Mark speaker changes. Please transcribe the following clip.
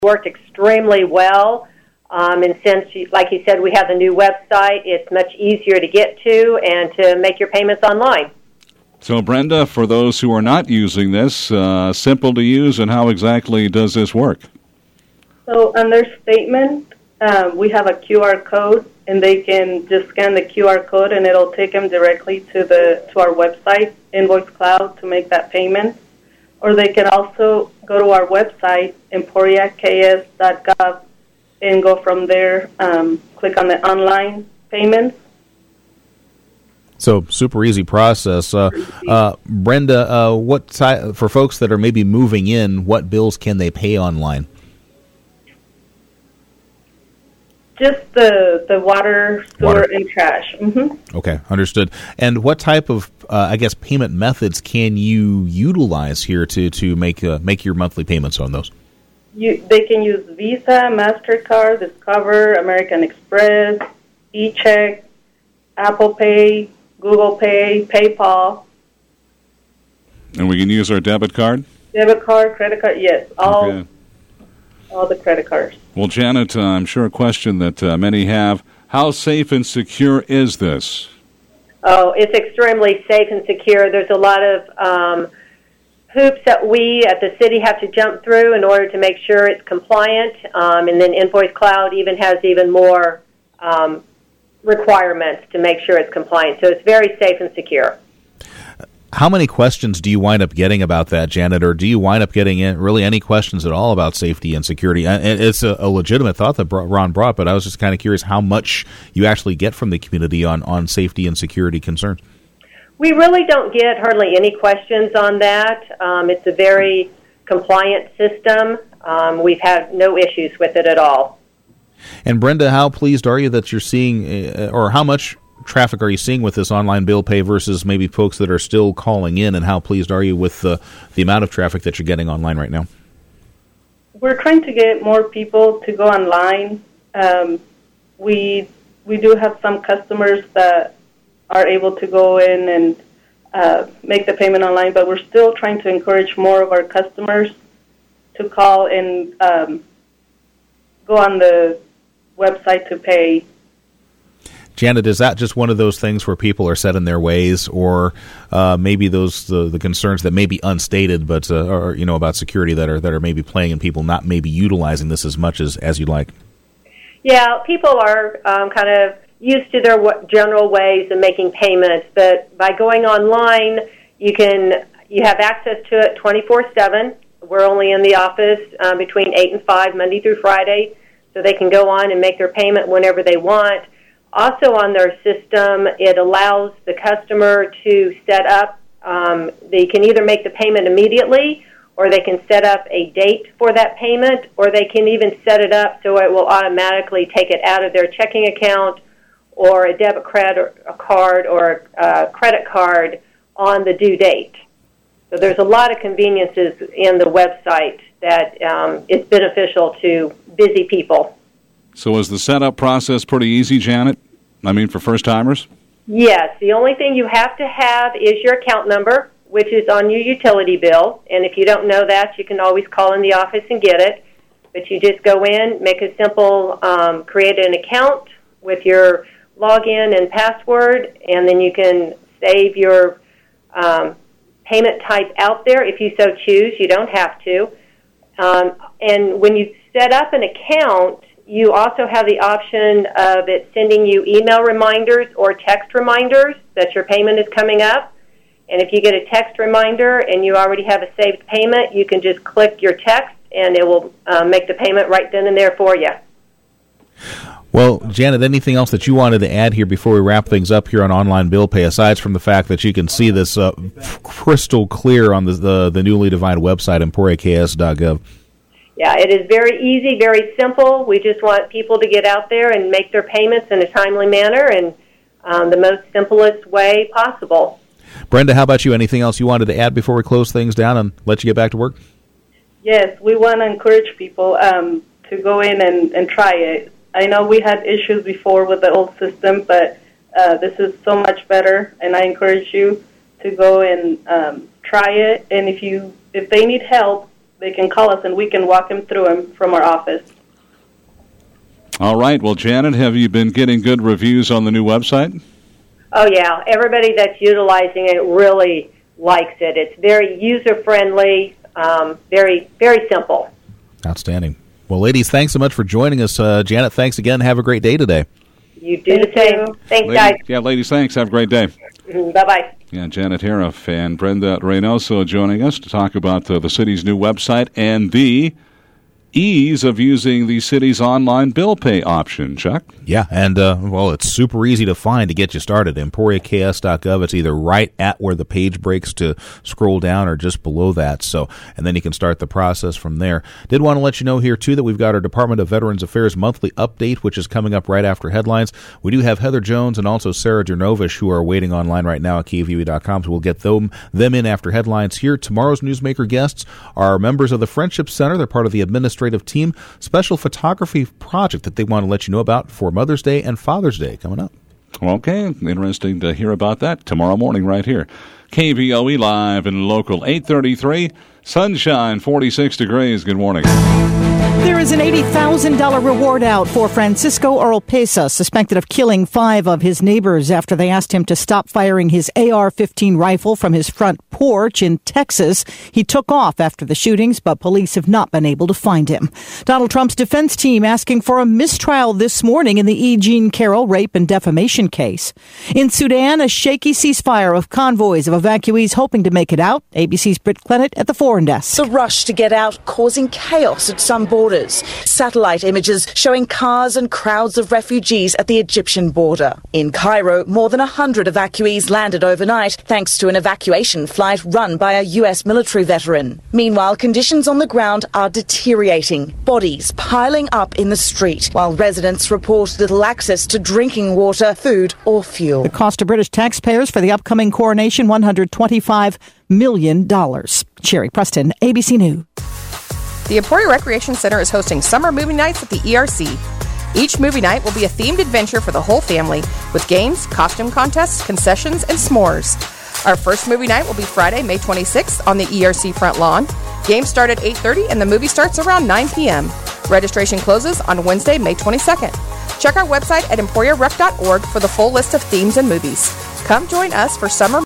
Speaker 1: worked extremely well. And since, like you said, we have the new website, it's much easier to get to and to make your payments online.
Speaker 2: So, Brenda, for those who are not using this, simple to use, and how exactly does this work?
Speaker 3: So, under statement, we have a QR code, and they can just scan the QR code, and it'll take them directly to our website, Invoice Cloud, to make that payment. Or they can also go to our website, emporiaks.gov, and go from there, click on the online payments.
Speaker 4: So, super easy process. Brenda, for folks that are maybe moving in, what bills can they pay online?
Speaker 3: Just the water, sewer, and trash. Mm-hmm.
Speaker 4: Okay, understood. And what type of, payment methods can you utilize here to make your monthly payments on those?
Speaker 3: They can use Visa, MasterCard, Discover, American Express, eCheck, Apple Pay, Google Pay, PayPal.
Speaker 2: And we can use our debit card?
Speaker 3: Debit card, credit card, yes. All the credit cards.
Speaker 2: Well, Janet, I'm sure a question that many have, how safe and secure is this?
Speaker 1: Oh, it's extremely safe and secure. There's a lot of hoops that we at the city have to jump through in order to make sure it's compliant, and then Invoice Cloud even has even more requirements to make sure it's compliant. So it's very safe and secure.
Speaker 4: How many questions do you wind up getting about that, Janet, or do you wind up getting really any questions at all about safety and security? And it's a legitimate thought that Ron brought, but I was just kind of curious how much you actually get from the community on safety and security concerns.
Speaker 1: We really don't get hardly any questions on that. It's a very compliant system. We've had no issues with it at all.
Speaker 4: And Brenda, how pleased are you that you're seeing, or how much traffic are you seeing with this online bill pay versus maybe folks that are still calling in, and how pleased are you with the amount of traffic that you're getting online right now?
Speaker 3: We're trying to get more people to go online. We do have some customers that are able to go in and make the payment online, but we're still trying to encourage more of our customers to call and go on the website to pay.
Speaker 4: Janet, is that just one of those things where people are set in their ways, or maybe the concerns that may be unstated, but or about security that are maybe playing and people not maybe utilizing this as much as you'd like?
Speaker 1: Yeah, people are kind of used to their general ways of making payments, but by going online, you have access to it 24/7. We're only in the office between 8 and 5, Monday through Friday, so they can go on and make their payment whenever they want. Also on their system, it allows the customer to set up, they can either make the payment immediately, or they can set up a date for that payment, or they can even set it up so it will automatically take it out of their checking account or a debit card or a credit card on the due date. So there's a lot of conveniences in the website that is beneficial to busy people.
Speaker 2: So is the setup process pretty easy, Janet? I mean, for first-timers?
Speaker 1: Yes. The only thing you have to have is your account number, which is on your utility bill. And if you don't know that, you can always call in the office and get it. But you just go in, make a simple, create an account with your login and password, and then you can save your payment type out there if you so choose. You don't have to. And when you set up an account, you also have the option of it sending you email reminders or text reminders that your payment is coming up. And if you get a text reminder and you already have a saved payment, you can just click your text and it will make the payment right then and there for you.
Speaker 4: Well, Janet, anything else that you wanted to add here before we wrap things up here on online bill pay, aside from the fact that you can see this crystal clear on the newly defined website, emporiaks.gov?
Speaker 1: Yeah, it is very easy, very simple. We just want people to get out there and make their payments in a timely manner and the most simplest way possible.
Speaker 4: Brenda, how about you? Anything else you wanted to add before we close things down and let you get back to work?
Speaker 3: Yes, we want to encourage people to go in and try it. I know we had issues before with the old system, but this is so much better, and I encourage you to go and try it. And if they need help, they can call us and we can walk them through them from our office.
Speaker 2: All right. Well, Janet, have you been getting good reviews on the new website?
Speaker 1: Oh, yeah. Everybody that's utilizing it really likes it. It's very user-friendly, very, very simple.
Speaker 4: Outstanding. Well, ladies, thanks so much for joining us. Janet, thanks again. Have a great day today.
Speaker 1: You do the same. Thanks, guys.
Speaker 2: Yeah, ladies, thanks. Have a great day.
Speaker 1: Bye-bye.
Speaker 2: Yeah, Janet Hariff and Brenda Reynoso joining us to talk about the city's new website and the ease of using the city's online bill pay option. Chuck?
Speaker 4: Yeah, and, it's super easy to find to get you started. EmporiaKS.gov. It's either right at where the page breaks to scroll down or just below that. So, and then you can start the process from there. Did want to let you know here, too, that we've got our Department of Veterans Affairs monthly update, which is coming up right after headlines. We do have Heather Jones and also Sarah Dernovish, who are waiting online right now at KVUE.com, so we'll get them in after headlines here. Tomorrow's Newsmaker guests are members of the Friendship Center. They're part of the administrative team special photography project that they want to let you know about for Mother's Day and Father's Day coming up.
Speaker 2: Okay, interesting to hear about that tomorrow morning right here. KVOE live and local, 8:33, sunshine, 46 degrees. Good morning.
Speaker 5: There is an $80,000 reward out for Francisco Oropesa, suspected of killing 5 of his neighbors after they asked him to stop firing his AR-15 rifle from his front porch in Texas. He took off after the shootings, but police have not been able to find him. Donald Trump's defense team asking for a mistrial this morning in the E. Jean Carroll rape and defamation case. In Sudan, a shaky ceasefire of convoys of evacuees hoping to make it out. ABC's Britt Clennett at the foreign desk.
Speaker 6: The rush to get out causing chaos at some borders. Satellite images showing cars and crowds of refugees at the Egyptian border. In Cairo, more than 100 evacuees landed overnight thanks to an evacuation flight run by a U.S. military veteran. Meanwhile, conditions on the ground are deteriorating, bodies piling up in the street, while residents report little access to drinking water, food or fuel.
Speaker 5: The cost to British taxpayers for the upcoming coronation, $125 million. Sherry Preston, ABC News.
Speaker 7: The Emporia Recreation Center is hosting summer movie nights at the ERC. Each movie night will be a themed adventure for the whole family with games, costume contests, concessions, and s'mores. Our first movie night will be Friday, May 26th on the ERC front lawn. Games start at 8:30 and the movie starts around 9 p.m. Registration closes on Wednesday, May 22nd. Check our website at emporiarec.org for the full list of themes and movies. Come join us for summer